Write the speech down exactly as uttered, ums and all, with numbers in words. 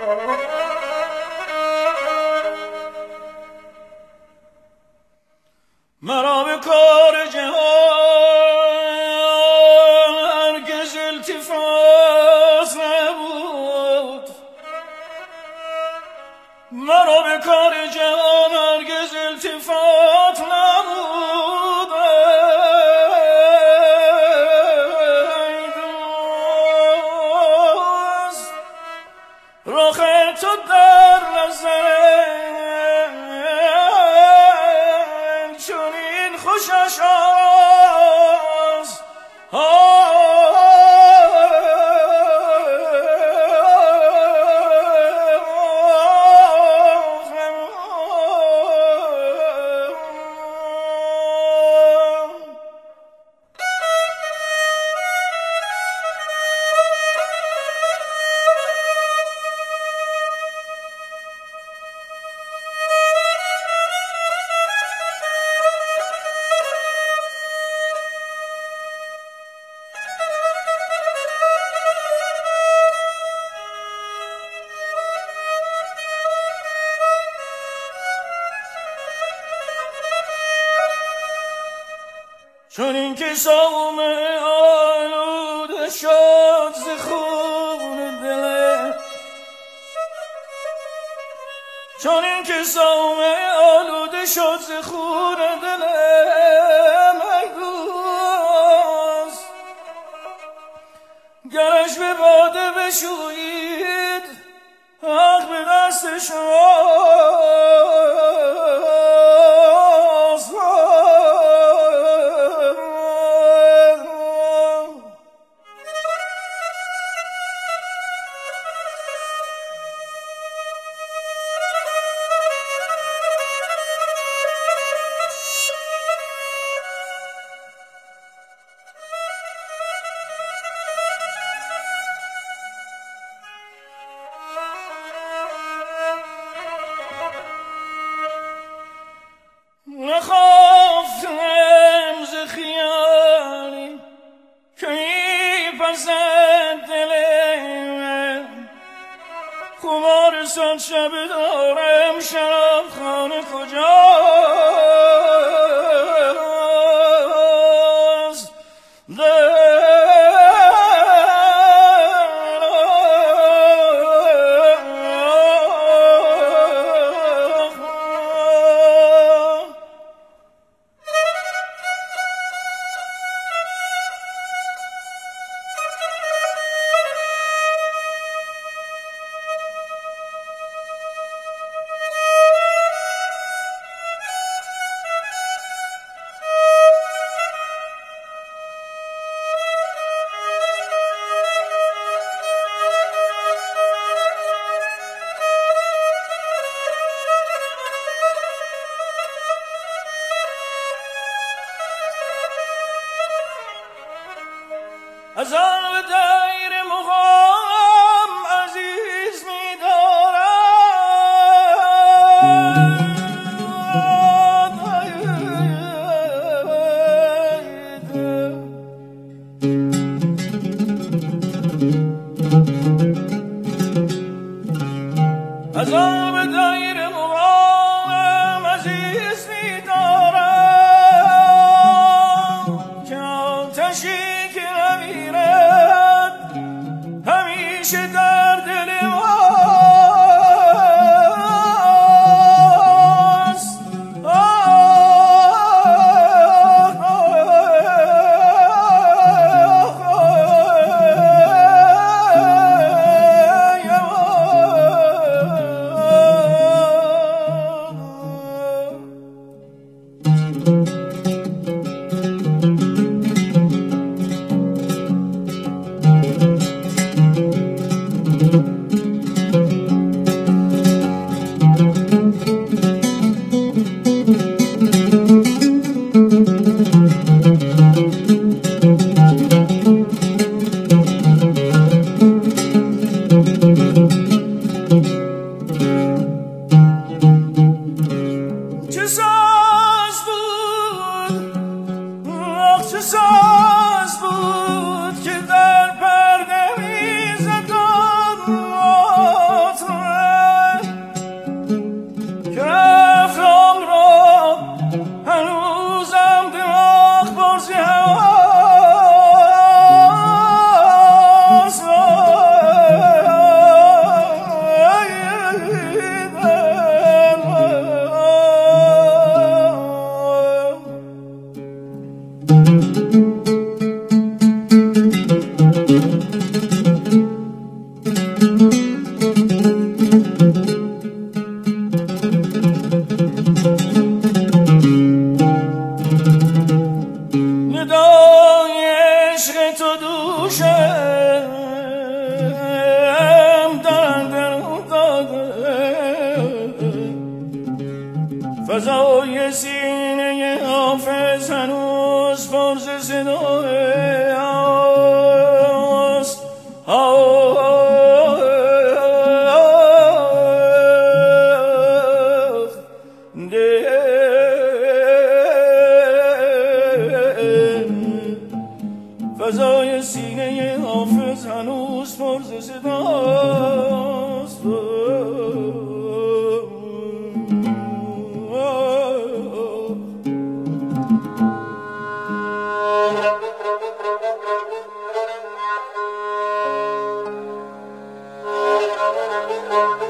مرا به کار جهان هرگز التفات نبود، مرا به کار جهان هرگز التفات نبود. ای دوست رخ تو در نظرم چنین خوشش است. چون این که سامه آلوده شد ز خون دلم، چون این که سامه آلوده شد ز خون دلم، ای دوست گرش به باده بشویید حق به دست شماست. نخوافتم ز خیالی که این پسند دلم، خمار صد شب دارم شراب خانه کجاست. از آن به دیر مقام عزیز می دارم، از آن به دیر مقام عزیز می دارم که آتشی همیشه در دل ماست. فضای سینه حافظ هنوز پر ز صدای است. فضای سینه حافظ هنوز پر ز صداست. Thank you.